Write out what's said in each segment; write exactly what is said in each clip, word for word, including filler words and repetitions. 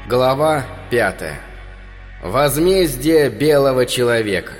Глава пятая. Возмездие белого человека.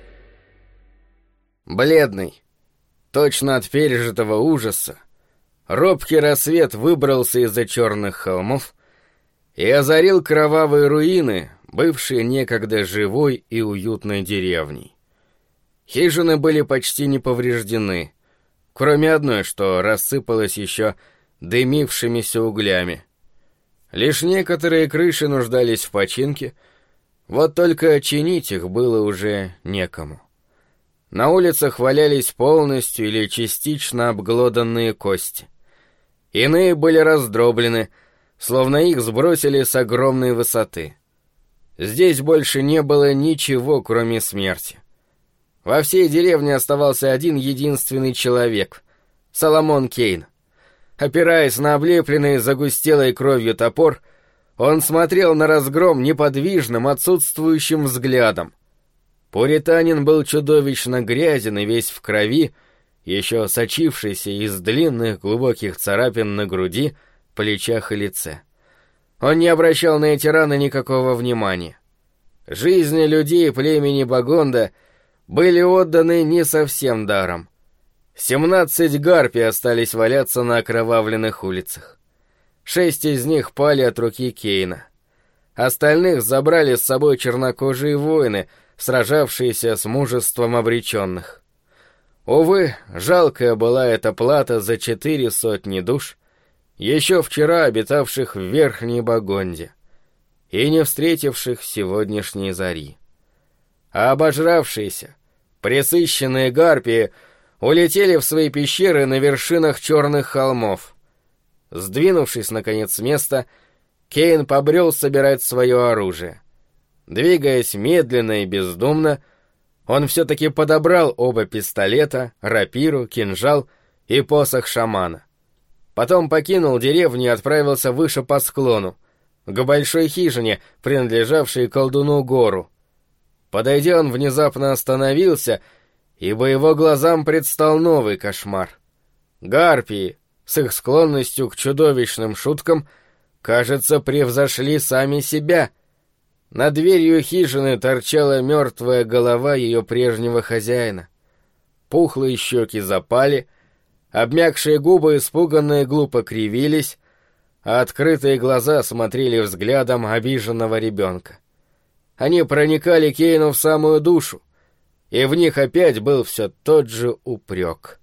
Бледный, точно от пережитого ужаса, робкий рассвет выбрался из-за черных холмов и озарил кровавые руины, бывшие некогда живой и уютной деревней. Хижины были почти не повреждены, кроме одной, что рассыпалась еще дымившимися углями. Лишь некоторые крыши нуждались в починке, вот только чинить их было уже некому. На улицах валялись полностью или частично обглоданные кости. Иные были раздроблены, словно их сбросили с огромной высоты. Здесь больше не было ничего, кроме смерти. Во всей деревне оставался один единственный человек — Соломон Кейн. Опираясь на облепленный загустелой кровью топор, он смотрел на разгром неподвижным, отсутствующим взглядом. Пуританин был чудовищно грязен и весь в крови, еще сочившийся из длинных глубоких царапин на груди, плечах и лице. Он не обращал на эти раны никакого внимания. Жизни людей племени Багонда были отданы не совсем даром. Семнадцать гарпий остались валяться на окровавленных улицах. Шесть из них пали от руки Кейна. Остальных забрали с собой чернокожие воины, сражавшиеся с мужеством обреченных. Увы, жалкая была эта плата за четыре сотни душ, еще вчера обитавших в Верхней Багонде и не встретивших сегодняшней зари. А обожравшиеся, пресыщенные гарпии улетели в свои пещеры на вершинах черных холмов. Сдвинувшись, наконец, с места, Кейн побрел собирать свое оружие. Двигаясь медленно и бездумно, он все-таки подобрал оба пистолета, рапиру, кинжал и посох шамана. Потом покинул деревню и отправился выше по склону, к большой хижине, принадлежавшей колдуну Гору. Подойдя, он внезапно остановился, ибо его глазам предстал новый кошмар. Гарпии, с их склонностью к чудовищным шуткам, кажется, превзошли сами себя. Над дверью хижины торчала мертвая голова ее прежнего хозяина. Пухлые щеки запали, обмякшие губы испуганно и глупо кривились, а открытые глаза смотрели взглядом обиженного ребенка. Они проникали Кейну в самую душу, и в них опять был все тот же упрек.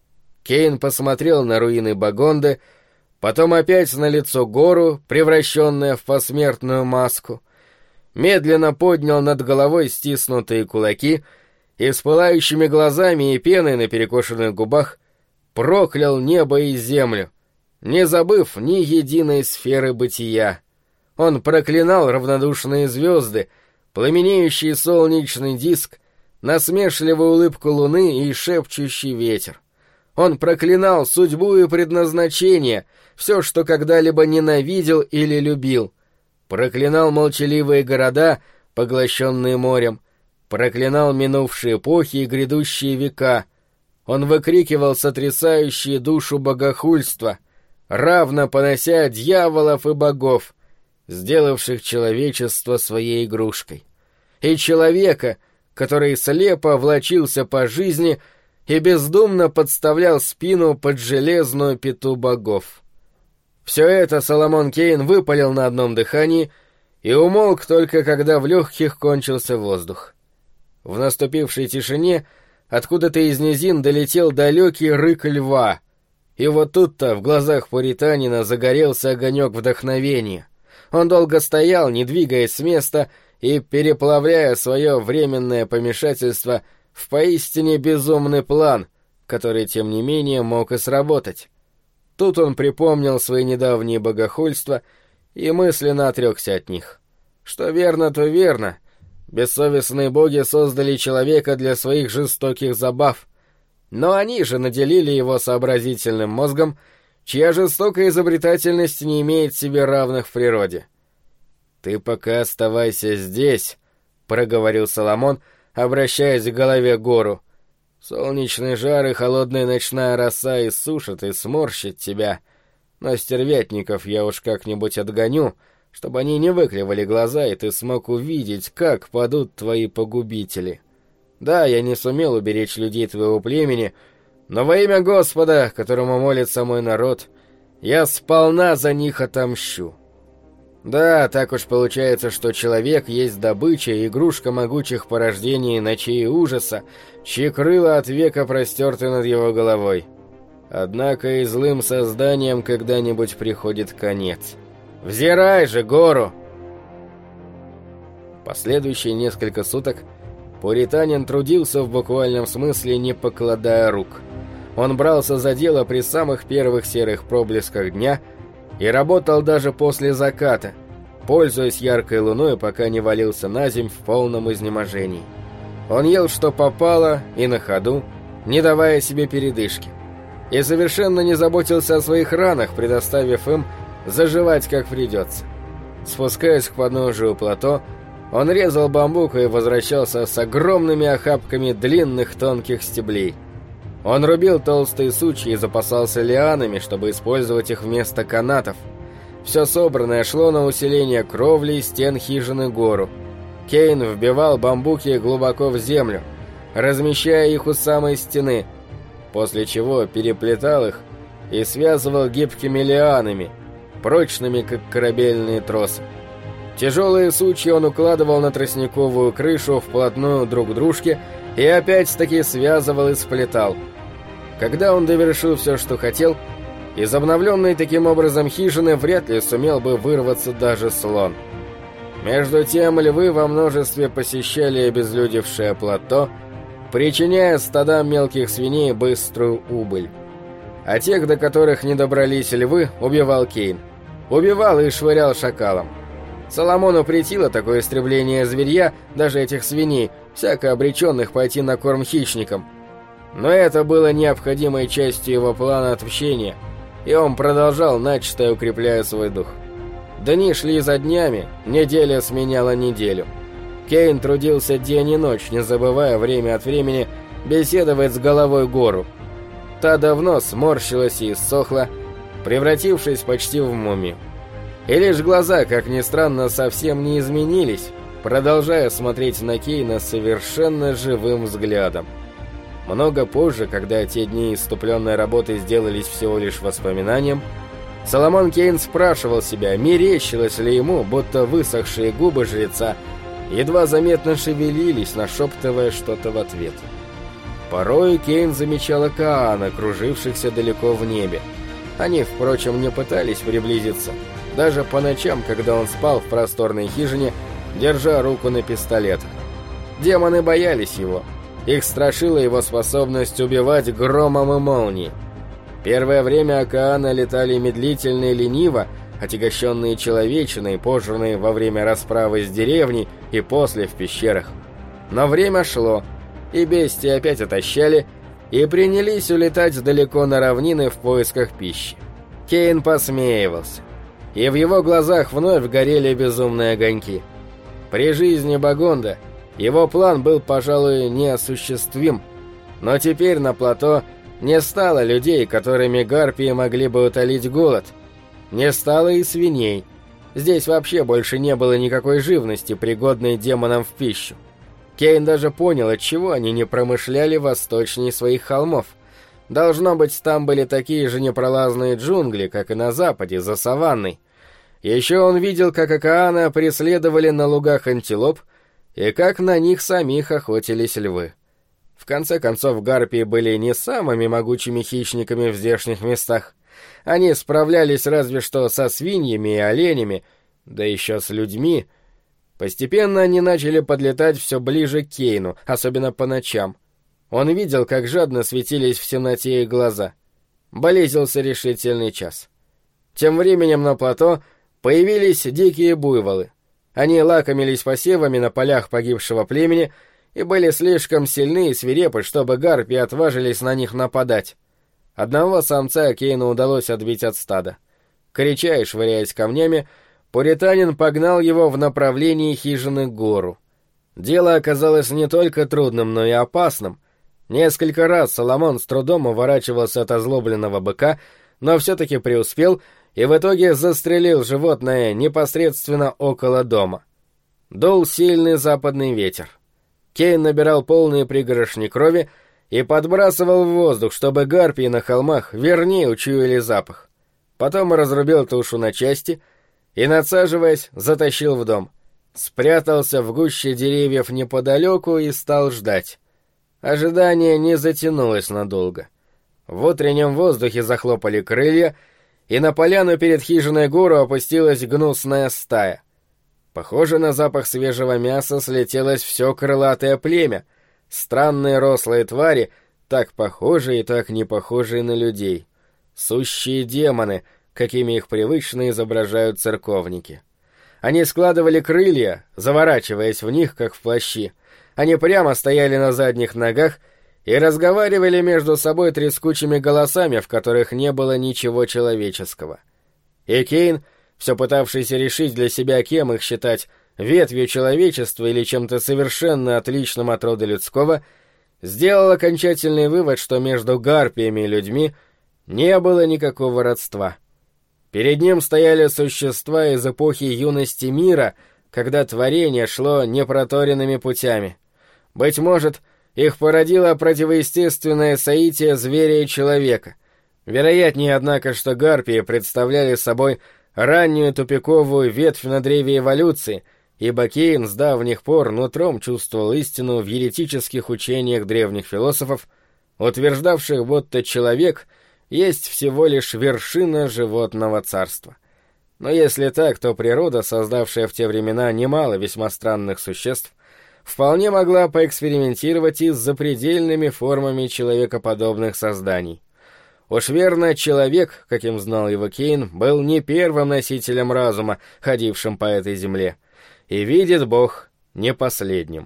Кейн посмотрел на руины Багонды, потом опять на лицо Гору, превращенное в посмертную маску, медленно поднял над головой стиснутые кулаки и с пылающими глазами и пеной на перекошенных губах проклял небо и землю, не забыв ни единой сферы бытия. Он проклинал равнодушные звезды, пламенеющий солнечный диск, насмешливую улыбку луны и шепчущий ветер. Он проклинал судьбу и предназначение, все, что когда-либо ненавидел или любил. Проклинал молчаливые города, поглощенные морем. Проклинал минувшие эпохи и грядущие века. Он выкрикивал сотрясающие душу богохульства, равно понося дьяволов и богов, сделавших человечество своей игрушкой. И человека, который слепо влачился по жизни и бездумно подставлял спину под железную пяту богов. Все это Соломон Кейн выпалил на одном дыхании и умолк только когда в легких кончился воздух. В наступившей тишине откуда-то из низин долетел далекий рык льва, и вот тут-то в глазах пуританина загорелся огонек вдохновения. Он долго стоял, не двигаясь с места, и переплавляя свое временное помешательство в поистине безумный план, который, тем не менее, мог и сработать. Тут он припомнил свои недавние богохульства и мысленно отрекся от них. Что верно, то верно. Бессовестные боги создали человека для своих жестоких забав, но они же наделили его сообразительным мозгом, чья жестокая изобретательность не имеет себе равных в природе. «Ты пока оставайся здесь», — проговорил Соломон, обращаясь к голове Гору. «Солнечный жар и холодная ночная роса иссушат и сморщат тебя, но стервятников я уж как-нибудь отгоню, чтобы они не выклевали глаза, и ты смог увидеть, как падут твои погубители. Да, я не сумел уберечь людей твоего племени, но во имя Господа, которому молится мой народ, я сполна за них отомщу. Да, так уж получается, что человек есть добыча и игрушка могучих порождений ночей ужаса, чьи крыла от века простерты над его головой. Однако и злым созданиям когда-нибудь приходит конец. Взирай же, гору!» Последующие несколько суток пуританин трудился в буквальном смысле, не покладая рук. Он брался за дело при самых первых серых проблесках дня и работал даже после заката, пользуясь яркой луной, пока не валился на земь в полном изнеможении. Он ел, что попало, и на ходу, не давая себе передышки, и совершенно не заботился о своих ранах, предоставив им заживать как придется. Спускаясь к подножию плато, он резал бамбук и возвращался с огромными охапками длинных тонких стеблей. Он рубил толстые сучья и запасался лианами, чтобы использовать их вместо канатов. Все собранное шло на усиление кровли и стен хижины гору. Кейн вбивал бамбуки глубоко в землю, размещая их у самой стены, после чего переплетал их и связывал гибкими лианами, прочными, как корабельные тросы. Тяжелые сучья он укладывал на тростниковую крышу вплотную друг к дружке и опять-таки связывал и сплетал. Когда он довершил все, что хотел, из обновленной таким образом хижины вряд ли сумел бы вырваться даже слон. Между тем львы во множестве посещали обезлюдевшее плато, причиняя стадам мелких свиней быструю убыль. А тех, до которых не добрались львы, убивал Кейн. Убивал и швырял шакалам. Соломону претило такое истребление зверья, даже этих свиней, всяко обреченных пойти на корм хищникам. Но это было необходимой частью его плана отмщения, и он продолжал, начисто укрепляя свой дух. Дни шли за днями, неделя сменяла неделю. Кейн трудился день и ночь, не забывая время от времени беседовать с головой гору. Та давно сморщилась и иссохла, превратившись почти в мумию. И лишь глаза, как ни странно, совсем не изменились, продолжая смотреть на Кейна совершенно живым взглядом. Много позже, когда те дни иступленной работы сделались всего лишь воспоминанием, Соломон Кейн спрашивал себя, мерещилось ли ему, будто высохшие губы жреца едва заметно шевелились, нашептывая что-то в ответ. Порой Кейн замечал Акаана, кружившихся далеко в небе. Они, впрочем, не пытались приблизиться, даже по ночам, когда он спал в просторной хижине, держа руку на пистолет. Демоны боялись его. Их страшила его способность убивать громом и молнией. Первое время Акаана летали медлительно и лениво, отягощенные человечиной, пожранные во время расправы с деревней и после в пещерах. Но время шло, и бестии опять отощали и принялись улетать далеко на равнины в поисках пищи. Кейн посмеивался, и в его глазах вновь горели безумные огоньки. При жизни Багонда его план был, пожалуй, неосуществим, но теперь на плато не стало людей, которыми гарпии могли бы утолить голод. Не стало и свиней. Здесь вообще больше не было никакой живности, пригодной демонам в пищу. Кейн даже понял, отчего они не промышляли восточнее своих холмов. Должно быть, там были такие же непролазные джунгли, как и на западе, за саванной. Еще он видел, как Акаана преследовали на лугах антилоп, и как на них самих охотились львы. В конце концов, гарпии были не самыми могучими хищниками в здешних местах. Они справлялись разве что со свиньями и оленями, да еще с людьми. Постепенно они начали подлетать все ближе к Кейну, особенно по ночам. Он видел, как жадно светились в темноте их глаза. Близился решительный час. Тем временем на плато появились дикие буйволы. Они лакомились посевами на полях погибшего племени и были слишком сильны и свирепы, чтобы гарпии отважились на них нападать. Одного самца Кейну удалось отбить от стада. Крича и швыряясь камнями, пуританин погнал его в направлении хижины гору. Дело оказалось не только трудным, но и опасным. Несколько раз Соломон с трудом уворачивался от озлобленного быка, но все-таки преуспел и в итоге застрелил животное непосредственно около дома. Дул сильный западный ветер. Кейн набирал полные пригоршни крови и подбрасывал в воздух, чтобы гарпии на холмах вернее учуяли запах. Потом разрубил тушу на части и, надсаживаясь, затащил в дом. Спрятался в гуще деревьев неподалеку и стал ждать. Ожидание не затянулось надолго. В утреннем воздухе захлопали крылья, и на поляну перед хижиной Гуру опустилась гнусная стая. Похоже, на запах свежего мяса слетелось все крылатое племя, странные рослые твари, так похожие и так не похожие на людей. Сущие демоны, какими их привычно изображают церковники. Они складывали крылья, заворачиваясь в них, как в плащи. Они прямо стояли на задних ногах и разговаривали между собой трескучими голосами, в которых не было ничего человеческого. И Кейн, все пытавшийся решить для себя, кем их считать, ветвью человечества или чем-то совершенно отличным от рода людского, сделал окончательный вывод, что между гарпиями и людьми не было никакого родства. Перед ним стояли существа из эпохи юности мира, когда творение шло непроторенными путями. Быть может, их породило противоестественное соитие зверя и человека. Вероятнее, однако, что гарпии представляли собой раннюю тупиковую ветвь на древе эволюции, ибо Кейн с давних пор нутром чувствовал истину в еретических учениях древних философов, утверждавших, будто человек есть всего лишь вершина животного царства. Но если так, то природа, создавшая в те времена немало весьма странных существ, вполне могла поэкспериментировать и с запредельными формами человекоподобных созданий. Уж верно, человек, каким знал его Кейн, был не первым носителем разума, ходившим по этой земле, и, видит Бог, не последним.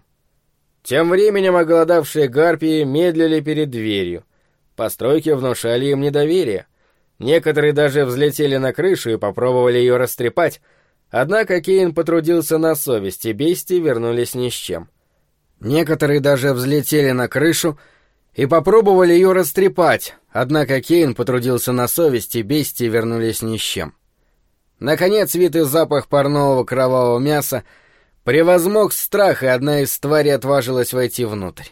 Тем временем оголодавшие гарпии медлили перед дверью. Постройки внушали им недоверие. Некоторые даже взлетели на крышу и попробовали ее растрепать, однако Кейн потрудился на совесть, и бестии вернулись ни с чем. Некоторые даже взлетели на крышу и попробовали ее растрепать, однако Кейн потрудился на совесть, и бестии вернулись ни с чем. Наконец, вид и запах парного кровавого мяса превозмог страх, и одна из тварей отважилась войти внутрь.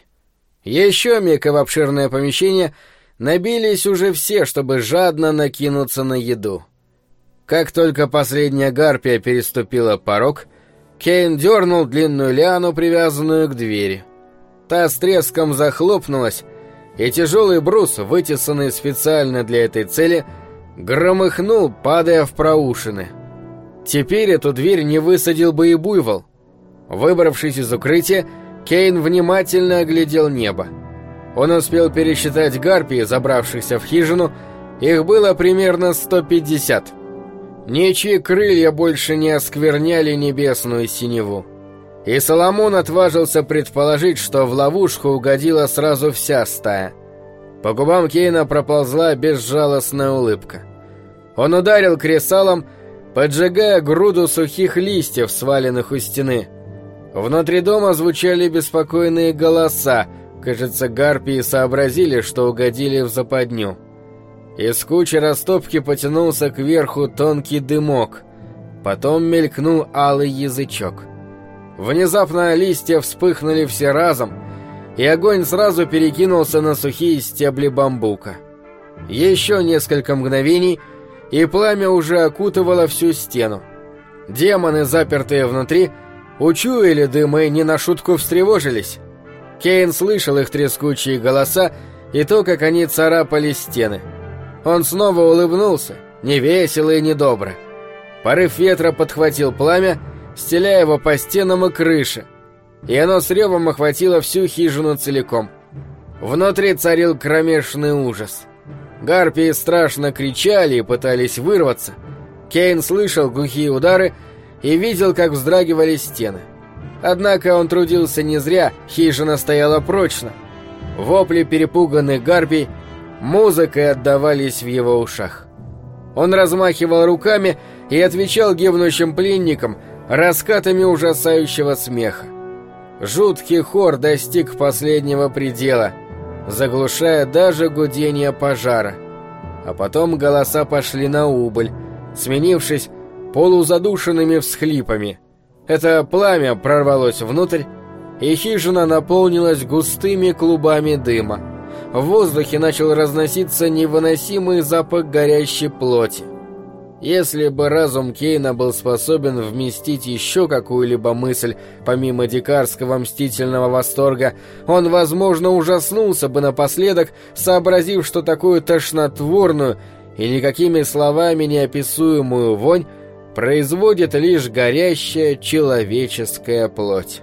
Еще миг, и в обширное помещение набились уже все, чтобы жадно накинуться на еду. Как только последняя гарпия переступила порог, Кейн дернул длинную лиану, привязанную к двери. Та с треском захлопнулась, и тяжелый брус, вытесанный специально для этой цели, громыхнул, падая в проушины. Теперь эту дверь не высадил бы и буйвол. Выбравшись из укрытия, Кейн внимательно оглядел небо. Он успел пересчитать гарпий, забравшихся в хижину, их было примерно сто пятьдесят. Ничьи крылья больше не оскверняли небесную синеву. И Соломон отважился предположить, что в ловушку угодила сразу вся стая. По губам Кейна проползла безжалостная улыбка. Он ударил кресалом, поджигая груду сухих листьев, сваленных у стены. Внутри дома звучали беспокойные голоса. Кажется, гарпии сообразили, что угодили в западню. Из кучи растопки потянулся кверху тонкий дымок. Потом мелькнул алый язычок. Внезапно листья вспыхнули все разом, и огонь сразу перекинулся на сухие стебли бамбука. Еще несколько мгновений, и пламя уже окутывало всю стену. Демоны, запертые внутри, учуяли дым и не на шутку встревожились. Кейн слышал их трескучие голоса и то, как они царапали стены. Он снова улыбнулся, невесело и недобро. Порыв ветра подхватил пламя, стеляя его по стенам и крыше, и оно с ревом охватило всю хижину целиком. Внутри царил кромешный ужас. Гарпии страшно кричали и пытались вырваться. Кейн слышал глухие удары и видел, как вздрагивали стены. Однако он трудился не зря, хижина стояла прочно. Вопли перепуганных гарпий музыкой отдавались в его ушах. Он размахивал руками и отвечал гибнущим пленникам раскатами ужасающего смеха. Жуткий хор достиг последнего предела, заглушая даже гудение пожара. А потом голоса пошли на убыль, сменившись полузадушенными всхлипами. Это пламя прорвалось внутрь, и хижина наполнилась густыми клубами дыма. В воздухе начал разноситься невыносимый запах горящей плоти. Если бы разум Кейна был способен вместить еще какую-либо мысль, помимо дикарского мстительного восторга, он, возможно, ужаснулся бы напоследок, сообразив, что такую тошнотворную и никакими словами неописуемую вонь производит лишь горящая человеческая плоть.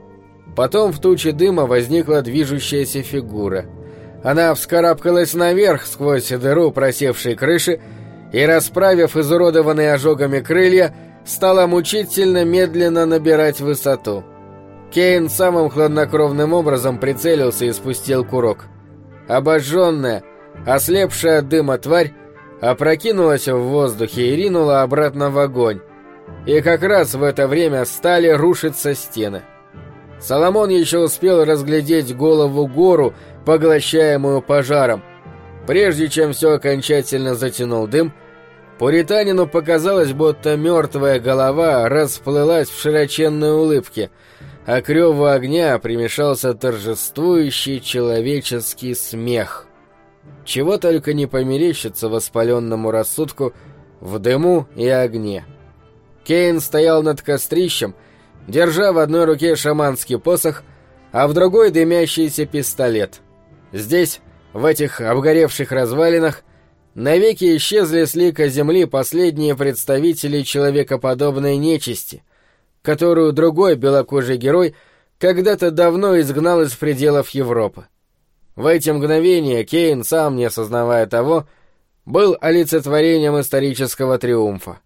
Потом в туче дыма возникла движущаяся фигура. Она вскарабкалась наверх сквозь дыру просевшей крыши и, расправив изуродованные ожогами крылья, стала мучительно медленно набирать высоту. Кейн самым хладнокровным образом прицелился и спустил курок. Обожженная, ослепшая от дыма тварь опрокинулась в воздухе и ринула обратно в огонь. И как раз в это время стали рушиться стены. Соломон еще успел разглядеть голову-гору, поглощаемую пожаром. Прежде чем все окончательно затянул дым, пуританину показалось, будто мертвая голова расплылась в широченной улыбке, а к реву огня примешался торжествующий человеческий смех. Чего только не померещится воспаленному рассудку в дыму и огне. Кейн стоял над кострищем, держа в одной руке шаманский посох, а в другой дымящийся пистолет. Здесь, в этих обгоревших развалинах, навеки исчезли с лика земли последние представители человекоподобной нечисти, которую другой белокожий герой когда-то давно изгнал из пределов Европы. В эти мгновения Кейн, сам не осознавая того, был олицетворением исторического триумфа.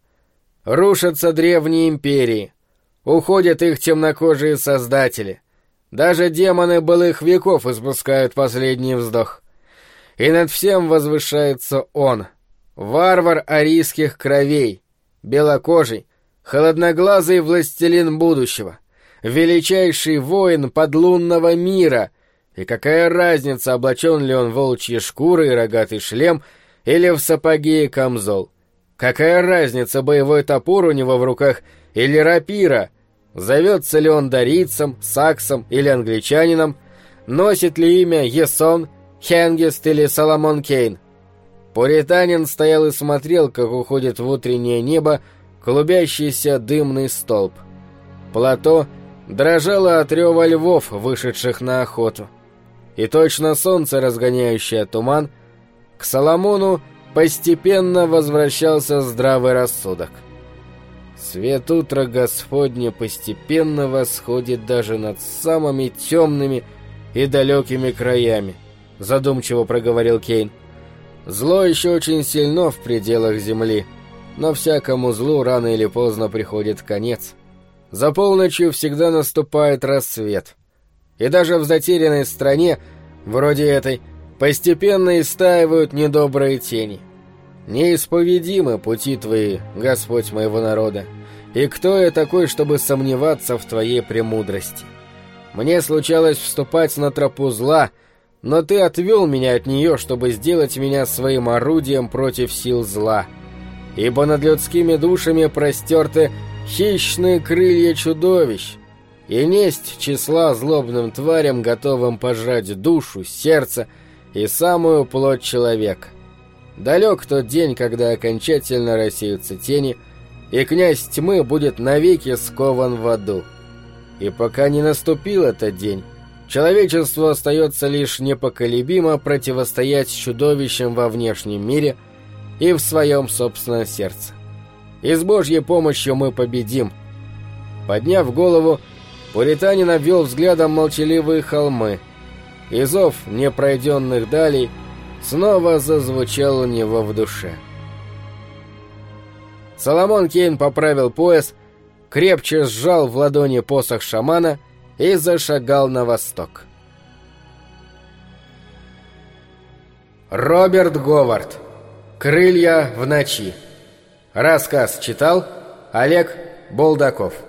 Рушатся древние империи, уходят их темнокожие создатели, даже демоны былых веков испускают последний вздох. И над всем возвышается он, варвар арийских кровей, белокожий, холодноглазый властелин будущего, величайший воин подлунного мира. И какая разница, облачен ли он в волчьи шкуры и рогатый шлем, или в сапоги и камзол? Какая разница, боевой топор у него в руках или рапира? Зовется ли он дарийцем, саксом или англичанином? Носит ли имя Есон, Хенгист или Соломон Кейн? Пуританин стоял и смотрел, как уходит в утреннее небо клубящийся дымный столб. Плато дрожало от рева львов, вышедших на охоту. И точно солнце, разгоняющее туман, к Соломону постепенно возвращался здравый рассудок. Свет утра Господня постепенно восходит даже над самыми темными и далекими краями, задумчиво проговорил Кейн. Зло еще очень сильно в пределах земли, но всякому злу рано или поздно приходит конец. За полночью всегда наступает рассвет. И даже в затерянной стране, вроде этой, постепенно истаивают недобрые тени. Неисповедимы пути твои, Господь моего народа, и кто я такой, чтобы сомневаться в твоей премудрости? Мне случалось вступать на тропу зла, но ты отвел меня от нее, чтобы сделать меня своим орудием против сил зла. Ибо над людскими душами простерты хищные крылья чудовищ, и несть числа злобным тварям, готовым пожрать душу, сердце и самую плоть человека. Далек тот день, когда окончательно рассеются тени, и князь тьмы будет навеки скован в аду. И пока не наступил этот день, человечеству остается лишь непоколебимо противостоять чудовищам во внешнем мире и в своем собственном сердце. И с Божьей помощью мы победим. Подняв голову, пуританин обвел взглядом молчаливые холмы, и зов непройденных далей снова зазвучал у него в душе. Соломон Кейн поправил пояс, крепче сжал в ладони посох шамана и зашагал на восток. Роберт Говард. «Крылья в ночи». Рассказ читал Олег Булдаков.